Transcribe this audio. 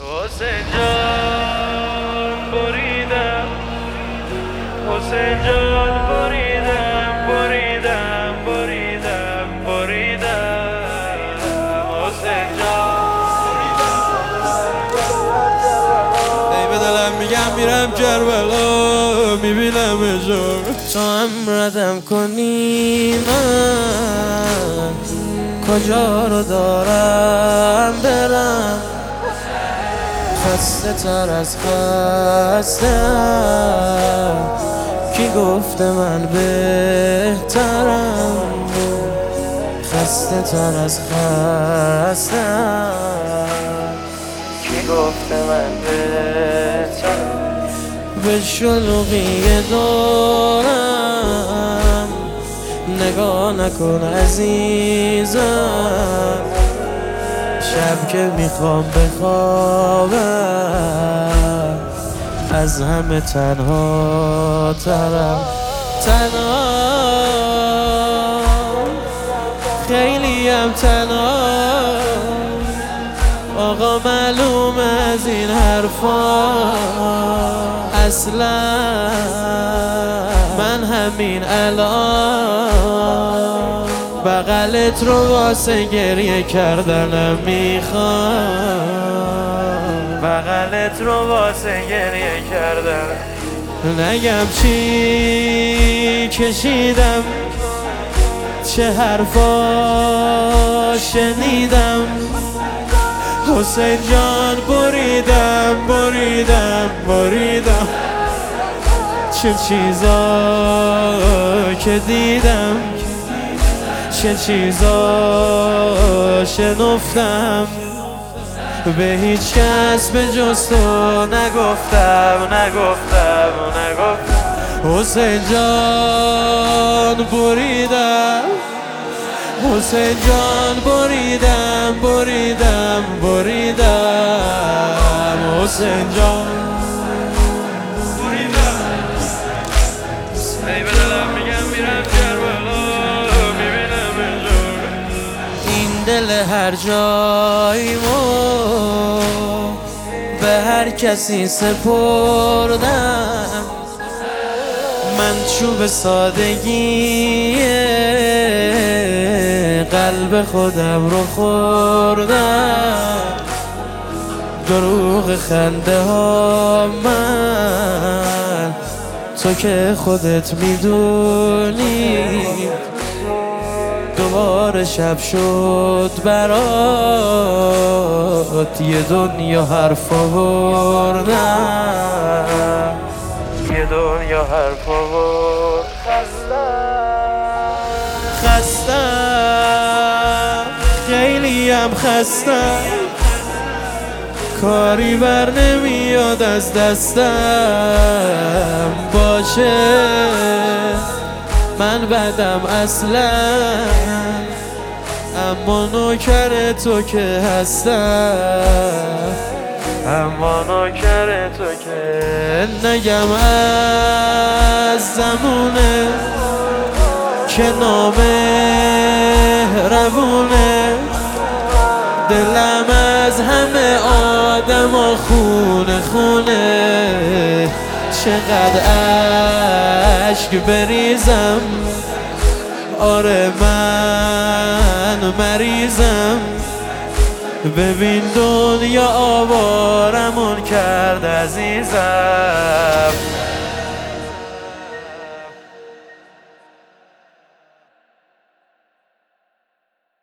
حسین جان بریدم، حسین جان بریدم، بریدم بریدم بریدم حسین جان. ای به دلم میگم میرم کربلا، میبینم اجار تو هم ردم کنی من کجا رو دارم برم. خسته تر از خستم، کی گفته من بهترم. خسته تر از خستم، کی گفته من بهترم. به شلوغی دارم نگاه نکن عزیزم، شب که میخوام بخوابم از همه تنها ترم. تنها، خیلی هم تنها. آقا معلوم از این حرفا اصلا من همین الان بغلت رو واسه گریه کردنم میخوام. بغلت رو واسه گریه کردن نگم چی کشیدم، چه حرفا شنیدم. حسین جان بریدم بریدم بریدم، چه چیزا که دیدم، چه چیزا شنفتم. به هیچ کس به جز تو نگفتم نگفتم نگفتم. حسین جان بریدم، حسین جان بریدم بریدم بریدم حسین جان بریدم. ای به دلم میگم میرم کربلا، میبینم اجور این دل هر جاییمو به هر کسی سپردم. من چوب سادگی قلب خودم رو خوردم. دروغ خنده ها من تو که خودت میدونی. دوباره شب شد برات یه دنیا حرف آوردم، یه دنیا حرف آورد. خستم خیلی هم خستم، کاری بر نمیاد از دستم. باشه من بدم اصلا، اما نوکر تو که هستم. اما نوکر تو که نگم از زمونه که نامهربونه. دلم از همه آدم و خونه خونه. چقدر عشق بریزم، آره من مریضم. ببین دنیا آوارمون کرد عزیزم.